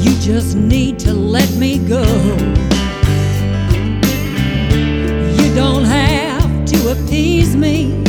You just need to let me go. You don't have to appease me.